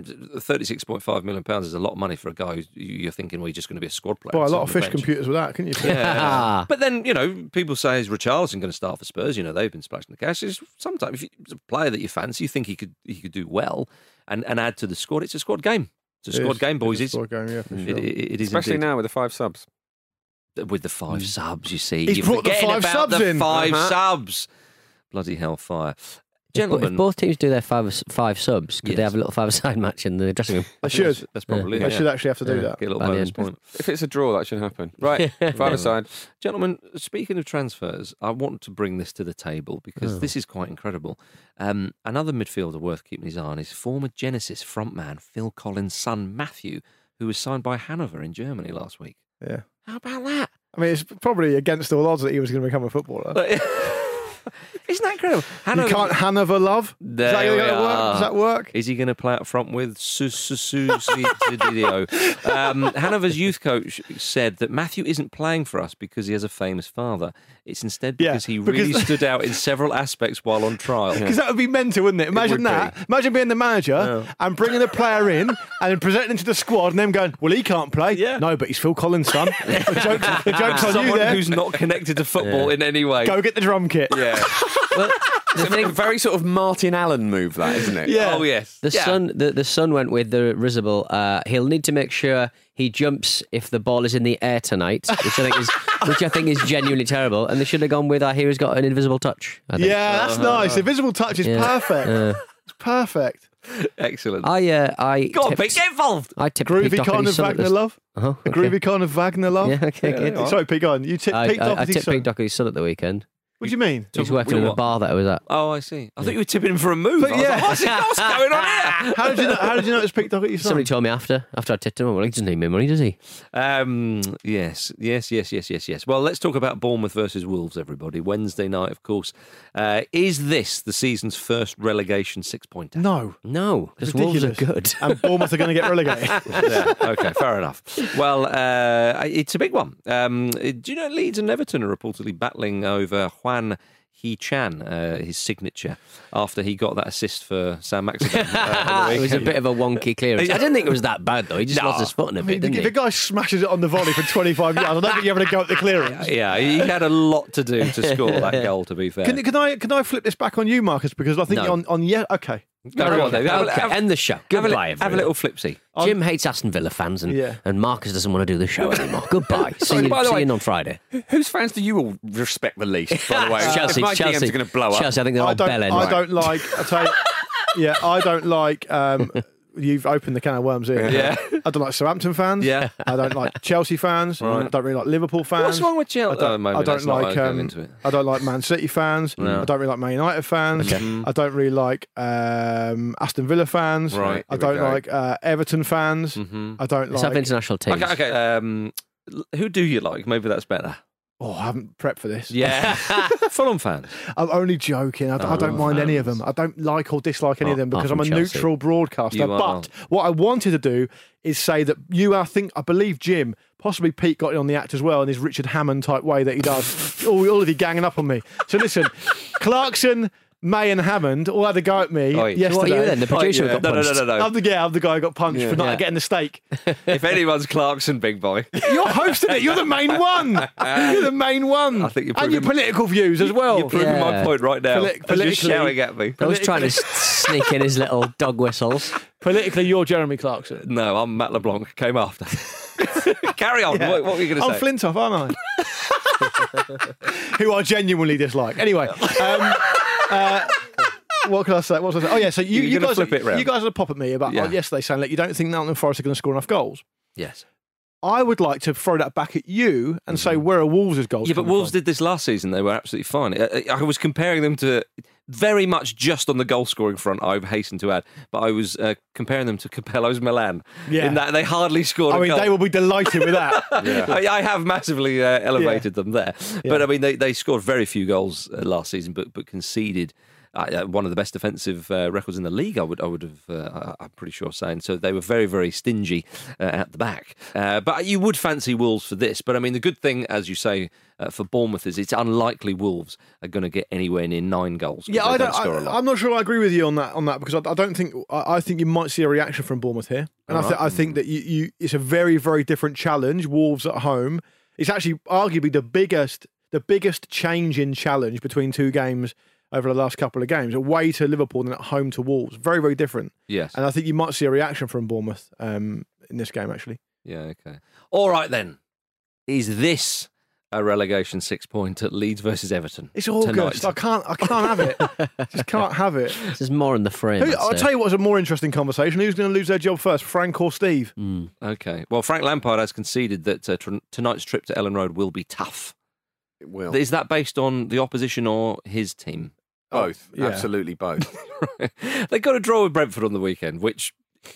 £36.5 million is a lot of money for a guy who you're thinking, well, he's just going to be a squad player. Buy a lot of fish computers with that, couldn't you? Yeah. But then, people say, is Richarlison going to start for Spurs? They've been splashing the cash. Sometimes, if it's a player that you fancy, you think he could do well and add to the squad, it's a squad game. It's a squad game, boys. It's a squad game, yeah, for sure. It is especially indeed. Now with the 5 subs. With the 5 subs, you see. He's You're brought the forgetting 5 about subs the in. 5 subs. Bloody hellfire. Gentlemen. If both teams do their five subs, could they have a little 5-a-side match in the dressing room? They should. That's probably They should actually have to do that. Get a little bonus point. If it's a draw, that should happen. Right, 5-a-side. Gentlemen, speaking of transfers, I want to bring this to the table because this is quite incredible. Another midfielder worth keeping his eye on is former Genesis frontman Phil Collins' son Matthew, who was signed by Hanover in Germany last week. Yeah. How about that? I mean, it's probably against all odds that he was going to become a footballer. Isn't that incredible? You can't Hanover love? There Is that we gonna work? are. Does that work? Is he going to play up front with Susi Didio? Hanover's youth coach said that Matthew isn't playing for us because he has a famous father. It's instead because he really stood out in several aspects while on trial. Because that would be mental, wouldn't it? Imagine that. Imagine being the manager and bringing a player in and then presenting him to the squad and them going, well, he can't play. Yeah. No, but he's Phil Collins' son. The joke's on you Someone there. who's not connected to football in any way. Go get the drum kit. Yeah. Well, It's a very sort of Martin Allen move, that, isn't it? Yeah. Oh, yes. the son went with the risible. He'll need to make sure he jumps if the ball is in the air tonight, which I think is genuinely terrible. And they should have gone with here he's got an invisible touch. I think. Yeah, that's nice. Invisible touch is perfect. It's perfect. Excellent. I Go on, Pete, get involved. I tipped Groovy Pete con Doherty's of son at Wagner the- love. Uh-huh, A groovy con of Wagner love. Yeah, okay, good. Sorry, Pete, go on. You tipped Pete I Doherty's tipped son. Pete Doherty's son at the weekend. What do you mean? He's working in a bar that I was at. Oh, I see. I thought you were tipping him for a move. But I was yeah. like, what's going on here? How did you know it was picked up at your son? Somebody told me after I tipped him. Well, he doesn't need me money, does he? Yes. Well, let's talk about Bournemouth versus Wolves, everybody. Wednesday night, of course. Is this the season's first relegation 6-pointer? No, because It's Wolves are ridiculous. good. And Bournemouth are going to get relegated. Yeah, okay, fair enough. Well, it's a big one. Do you know Leeds and Everton are reportedly battling over Juan He-Chan, his signature, after he got that assist for Sam Maximin. It was a bit of a wonky clearance. I didn't think it was that bad, though. He just lost his foot in a bit, didn't If he? a guy smashes it on the volley for 25 yards, I don't think you're going to go at the clearance. Yeah, he had a lot to do to score that goal, to be fair. Can I flip this back on you, Marcus? Because I think No. okay. Go on, David. Okay, end the show. Goodbye, have a everyone. little flipsy. Jim hates Aston Villa fans, and Marcus doesn't want to do the show anymore. Goodbye. See by the way- you on Friday. Whose fans do you all respect the least, by the way? Chelsea. If my DMs are going to blow up. Chelsea, I think they're all bell end. I don't like. I tell you, yeah, I don't like. You've opened the can of worms here. Yeah. I don't like Southampton fans. Yeah. I don't like Chelsea fans. I don't really like Liverpool fans. What's wrong with Chelsea? I don't like. I don't like Man City fans. No. I don't really like Man United fans. I don't really like Aston Villa fans. Right, I here we don't go. like Everton fans. I don't Let's like. have international teams. Okay. Who do you like? Maybe that's better. Oh, I haven't prepped for this. Yeah. Fulham fans. I'm only joking. I don't mind any of them. I don't like or dislike any of them because I'm a from Chelsea. neutral broadcaster. You are. But what I wanted to do is say that I believe Jim, possibly Pete got it on the act as well in his Richard Hammond type way that he does. all of you ganging up on me. So listen, Clarkson, May and Hammond all had a go at me yesterday. What are you then? The producer got punched. No. I'm the guy who got punched for not getting the steak. If anyone's Clarkson, big boy. You're hosting it. You're the main one. You're the main one. I think you're and your proving- political views as well. You're proving my point right now. As you're Politically- shouting at me. I was trying to sneak in his little dog whistles. Politically, you're Jeremy Clarkson. No, I'm Matt LeBlanc. Came after. Carry on. Yeah. What were you going to say? I'm Flintoff, aren't I? Who I genuinely dislike. Anyway, what can I say? What was I saying? Oh yeah, so you You're gonna guys, flip it round. you guys had a pop at me about yesterday saying that you don't think Nottingham Forest are going to score enough goals. Yes. I would like to throw that back at you and say where are Wolves' goals? Yeah, but coming Wolves from? did this last season. They were absolutely fine. I was comparing them to very much just on the goal scoring front, I hasten to add, but I was comparing them to Capello's Milan. Yeah. In that they hardly scored a I mean, goal. they will be delighted with that. I have massively elevated them there. But I mean, they scored very few goals last season, but conceded one of the best defensive records in the league. I would have. I'm pretty sure saying so. They were very, very stingy at the back. But you would fancy Wolves for this. But I mean, the good thing, as you say, for Bournemouth is it's unlikely Wolves are going to get anywhere near 9 goals. Yeah, they don't score a lot. I'm not sure I agree with you on that because I don't think I think you might see a reaction from Bournemouth here, and I think that you it's a very, very different challenge. Wolves at home. It's actually arguably the biggest change in challenge between two games over the last couple of games, away to Liverpool and at home to Wolves. Very, very different. Yes. And I think you might see a reaction from Bournemouth in this game, actually. Yeah, okay. All right, then. Is this a relegation 6-point at Leeds versus Everton? It's August. tonight? I can't have it. Just can't have it. This is more in the frame. I'll tell you what's a more interesting conversation. Who's going to lose their job first, Frank or Steve? Okay. Well, Frank Lampard has conceded that tonight's trip to Ellen Road will be tough. It will. Is that based on the opposition or his team? Both. yeah. Absolutely both. They got a draw with Brentford on the weekend, which,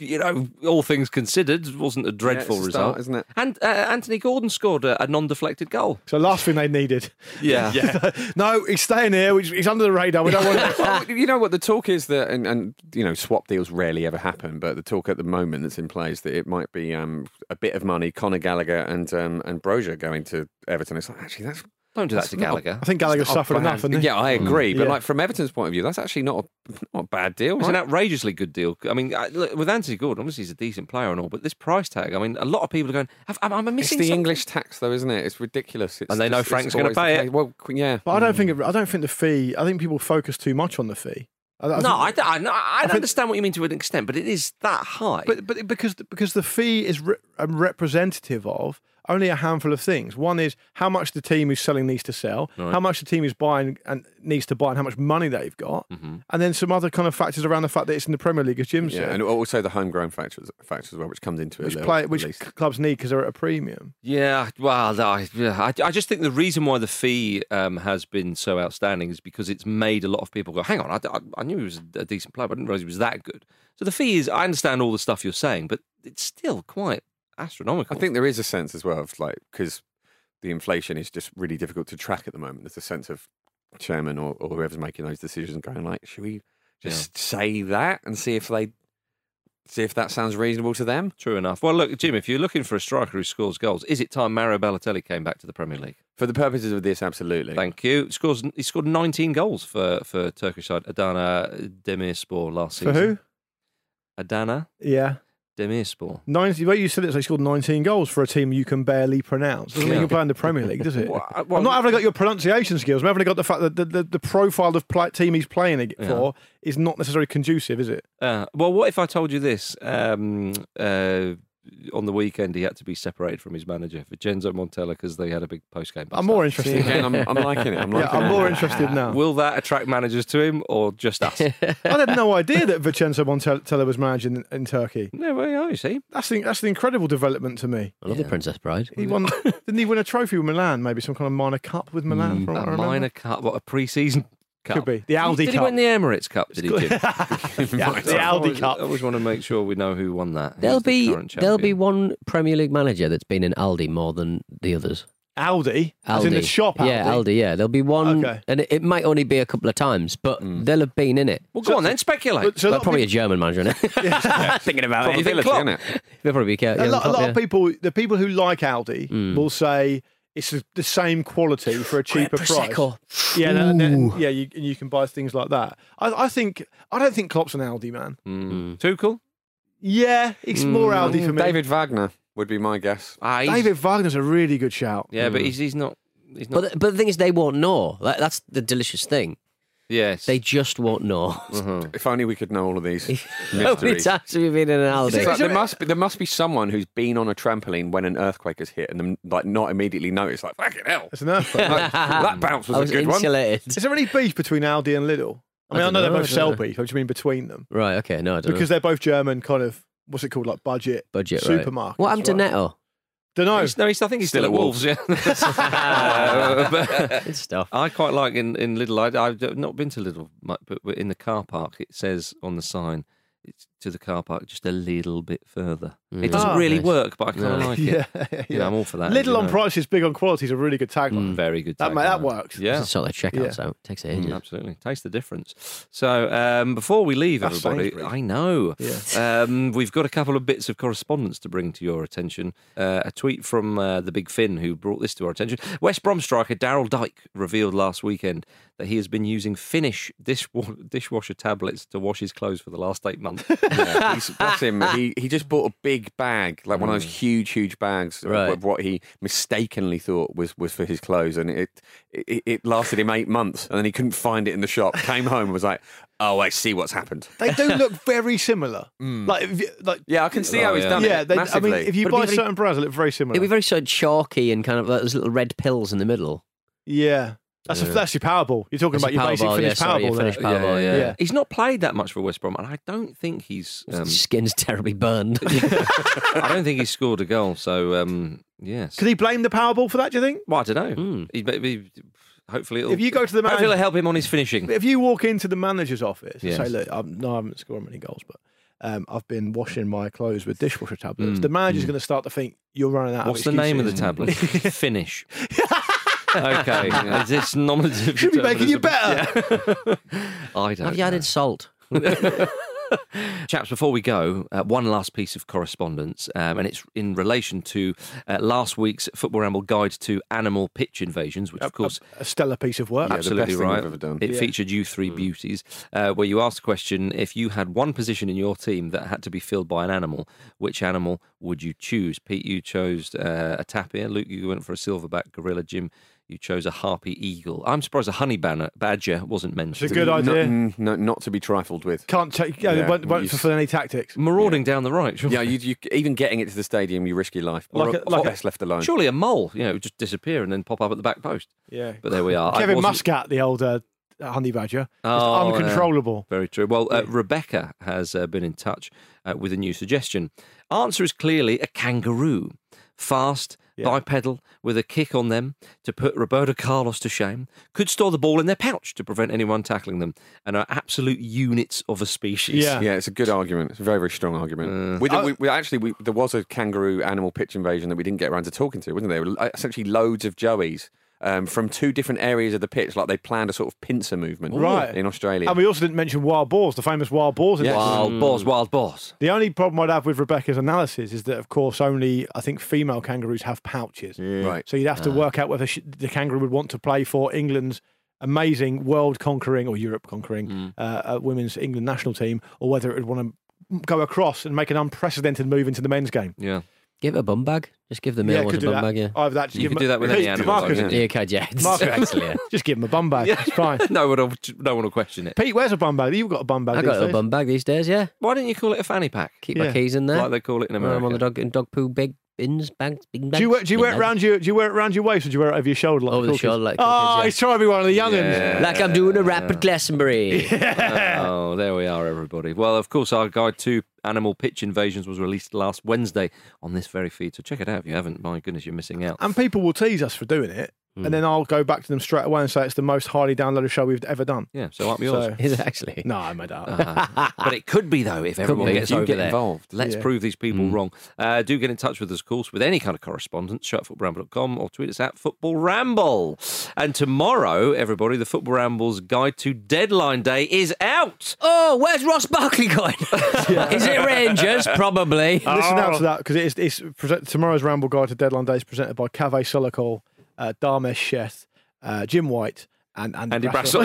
all things considered, wasn't a dreadful it's a result, start, isn't it? And Anthony Gordon scored a non-deflected goal. So last thing they needed. Yeah. No, he's staying here. He's under the radar. We don't want to... You know what the talk is that, and swap deals rarely ever happen, but the talk at the moment that's in play is that it might be a bit of money, Conor Gallagher and Brozier going to Everton. It's like, actually, that's Don't do that to Gallagher. I think Gallagher's suffered enough, hasn't he? Yeah, I agree. But Yeah. like from Everton's point of view, that's actually not a bad deal. It's an Right? outrageously good deal. I mean, look, with Anthony Gordon, obviously he's a decent player and all, but this price tag, I mean, a lot of people are going, am I It's missing the something? English tax, though, isn't it? It's ridiculous. It's And they know just- Frank's it's gonna always the pay it. case. Well, yeah. But I don't think the fee. I think people focus too much on the fee. I understand what you mean to an extent, but it is that high. But because the fee is representative of only a handful of things. One is how much the team who's selling needs to sell, how much the team is buying and needs to buy, and how much money they've got, and then some other kind of factors around the fact that it's in the Premier League, as Jim said. And also the homegrown factors as well, which comes into it. Which clubs need because they're at a premium. Yeah, well, I just think the reason why the fee has been so outstanding is because it's made a lot of people go, hang on, I knew he was a decent player, but I didn't realise he was that good. So the fee is, I understand all the stuff you're saying, but it's still quite astronomical. I think there is a sense as well of because the inflation is just really difficult to track at the moment. There's a sense of chairman or whoever's making those decisions going like, should we just say that and see if that sounds reasonable to them? True enough. Well, look, Jim, if you're looking for a striker who scores goals, is it time Mario Balotelli came back to the Premier League? For the purposes of this, absolutely. Thank you. He scored 19 goals for Turkish side Adana Demirspor last season. For who? Adana Demirspor. 90. The way you said it, it's like he scored 19 goals for a team you can barely pronounce. Doesn't mean you can play in the Premier League, does it? I'm not having got your pronunciation skills. I'm having got the fact that the profile of team he's playing for is not necessarily conducive, is it? Well, what if I told you this? On the weekend, he had to be separated from his manager, Vincenzo Montella, because they had a big post-game. I'm more interested. Again, I'm liking it. I'm more interested now. Will that attract managers to him or just us? I had no idea that Vincenzo Montella was managing in Turkey. No, well, you see. That's an incredible development to me. I love the Princess Bride. He won. Didn't he win a trophy with Milan? Maybe some kind of minor cup with Milan. From what I remember. Minor cup, what, a pre-season cup? Could be the Aldi Did Cup. he win the Emirates Cup? Did he? Jim? The Aldi Cup. I always want to make sure we know who won that. There'll be one Premier League manager that's been in Aldi more than the others. Aldi? As in the shop Aldi? Yeah, Aldi, yeah. There'll be one, Okay. and it might only be a couple of times, but they'll have been in it. Well, go on then, speculate. So Probably a German manager, isn't it? Thinking about Probably it. think Klopp. They'll probably be a lot of people, the people who like Aldi will say it's the same quality for a cheaper Prosecco. price. Yeah, you can buy things like that. I don't think Klopp's an Aldi man. Tuchel? Yeah, it's more Aldi for me. David Wagner would be my guess. David Wagner's a really good shout. Yeah, but he's not. But the thing is, they won't know. That's the delicious thing. Yes. They just won't know. If only we could know all of these How many mysteries. times have you been in an Aldi? It's like there must be someone who's been on a trampoline when an earthquake has hit and them not immediately noticed. Like, fucking hell, It's an earthquake. that bounce I was was a good one. insulated. Is there any beef between Aldi and Lidl? I mean, I know they both sell beef. I just mean between them Right, okay, no, I don't because they're both German kind of what's it called, like budget right. supermarkets. What happened to Netto? Don't know. I think he's still at Wolves. Yeah. Good stuff. I quite like in Lidl. I've not been to Lidl, but in the car park it says on the sign, it's to the car park just a little bit further. It doesn't really nice. work, but I kind of like it. Yeah. Yeah, I'm all for that. Little on prices, big on quality is a really good tagline. Very good. That works. Yeah. Sort of checkouts out. Takes ages. Absolutely. Taste the difference. So before we leave, That's everybody, Sainsbury's. I know. Yeah. We've got a couple of bits of correspondence to bring to your attention. A tweet from the Big Finn who brought this to our attention. West Brom striker Daryl Dyke revealed last weekend that he has been using Finnish dishwasher tablets to wash his clothes for the last 8 months. That's him. He just bought a big bag, like one of those huge bags of what he mistakenly thought was for his clothes, and it lasted him 8 months, and then he couldn't find it in the shop. Came home and was like, "Oh, I see what's happened." They do look very similar. Yeah, I can see how he's done yeah. it. I Massively. mean, if you But buy it'd be certain brands, they look very similar. It'd be very sort of chalky and kind of like those little red pills in the middle. Yeah. That's your Powerball. You're talking about your basic Finnish Powerball. Finnish there. Powerball, yeah. He's not played that much for West Brom, and I don't think he's. His skin's terribly burned. I don't think he's scored a goal. So yes. Could he blame the Powerball for that? Do you think? Well, I don't know. Hopefully, If you go to the hopefully it'll help him on his finishing. If you walk into the manager's office and Yes. say, "Look, I haven't scored many goals, but I've been washing my clothes with dishwasher tablets," the manager's going to start to think you're running out. What's of the name of the excuses. tablet? Finish. Okay, is this nominative? Should be making you better. I don't. Have you added salt? Chaps, before we go, one last piece of correspondence, and it's in relation to last week's Football Ramble Guide to Animal Pitch Invasions, which, of course, a stellar piece of work. absolutely best thing right. we've ever done. It featured you three beauties, where you asked the question: if you had one position in your team that had to be filled by an animal, which animal would you choose? Pete, you chose a tapir. Luke, you went for a silverback gorilla. Jim, you chose a harpy eagle. I'm surprised a honey badger wasn't mentioned. It's a good idea. Not to be trifled with. Can't take. Won't fulfill any tactics. Marauding down the right. Surely. Yeah, you even getting it to the stadium, you risk your life. Best left alone. Surely a mole, it would just disappear and then pop up at the back post. Yeah. But there we are. Kevin Muscat, the old honey badger, uncontrollable. Yeah. Very true. Well, Rebecca has been in touch with a new suggestion. Answer is clearly a kangaroo. Fast, bipedal, with a kick on them to put Roberto Carlos to shame. Could store the ball in their pouch to prevent anyone tackling them, and are absolute units of a species. Yeah, it's a good argument. It's a very, very strong argument. There was a kangaroo animal pitch invasion that we didn't get around to talking to, wasn't there? Essentially loads of joeys. From two different areas of the pitch, like they planned a sort of pincer movement in Australia. And we also didn't mention wild boars, the famous wild boars. Wild boars. The only problem I'd have with Rebecca's analysis is that, of course, only, I think, female kangaroos have pouches. Right. So you'd have to work out whether the kangaroo would want to play for England's amazing world-conquering, or Europe-conquering, women's England national team, or whether it would want to go across and make an unprecedented move into the men's game. Yeah. Give it a bum bag. Just give the male ones a bum bag, yeah. I've actually you could do that with any animal. Yeah, exactly, yeah. Just give him a bum bag. It's fine. No one will question it. Pete, where's a bum bag? You've got a bum bag. I've got a bum bag these days, yeah. Why didn't you call it a fanny pack? Keep my keys in there. Like they call it in America. I'm on the dog poo big bins, bags, big bags. Do you wear it around your waist, or do you wear it over your shoulder? Like over the shoulder, like he's trying to be one of the young'uns. Yeah. Like I'm doing a rap at Glastonbury. Oh, there we are, everybody. Well, of course, our guide to animal pitch invasions was released last Wednesday on this very feed, so check it out if you haven't. My goodness, you're missing out. And people will tease us for doing it, and then I'll go back to them straight away and say it's the most highly downloaded show we've ever done. Yeah, so up yours. Is it actually? No, I made that. But it could be, though, if everyone gets over there. Involved. Let's prove these people wrong. Do get in touch with us, of course, with any kind of correspondence, show@footballramble.com, or tweet us at Football Ramble. And tomorrow, everybody, the Football Ramble's Guide to Deadline Day is out. Oh, where's Ross Barkley going? Is it Rangers? Probably. Listen out to that, because it's tomorrow's Ramble Guide to Deadline Day is presented by Kaveh Solokol, Dharmesh Sheth, Jim White, and Andy Brassel.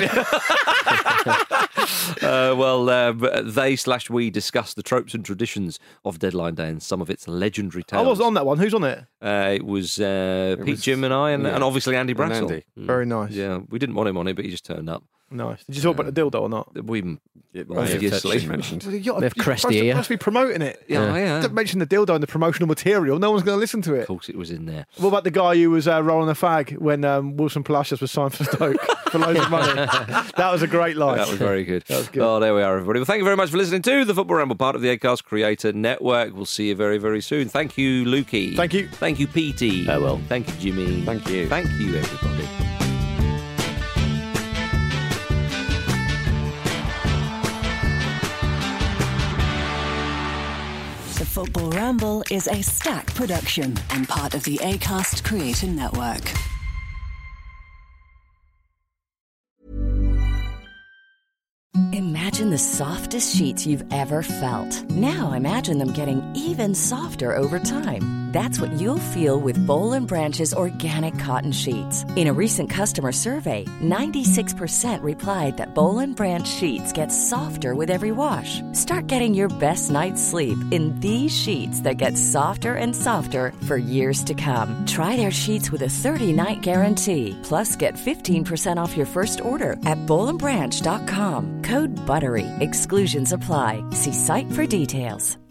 They/we discuss the tropes and traditions of Deadline Day and some of its legendary tales. I was on that one. Who's on it? It was Pete, Jim and I, and obviously Andy Brassel. Andy. Very nice. Yeah, we didn't want him on it, but he just turned up. Nice. Did you talk about the dildo or not? We obviously mentioned. They have Cresty here. You're supposed to be promoting it. Yeah. Don't mention the dildo in the promotional material. No one's going to listen to it. Of course, it was in there. What about the guy who was rolling a fag when Wilson Palacios was signed for Stoke for loads of money? That was a great line. That was very good. That was good. Oh, there we are, everybody. Well, thank you very much for listening to the Football Ramble, part of the Acast Creator Network. We'll see you very, very soon. Thank you, Lukey. Thank you. Thank you, Petey. Well. Thank you, Jimmy. Thank you. Thank you, everybody. The Football Ramble is a Stack production and part of the Acast Creator Network. Imagine the softest sheets you've ever felt. Now imagine them getting even softer over time. That's what you'll feel with Boll & Branch's organic cotton sheets. In a recent customer survey, 96% replied that Boll & Branch sheets get softer with every wash. Start getting your best night's sleep in these sheets that get softer and softer for years to come. Try their sheets with a 30-night guarantee. Plus, get 15% off your first order at bollandbranch.com. Code BUTTERY. Exclusions apply. See site for details.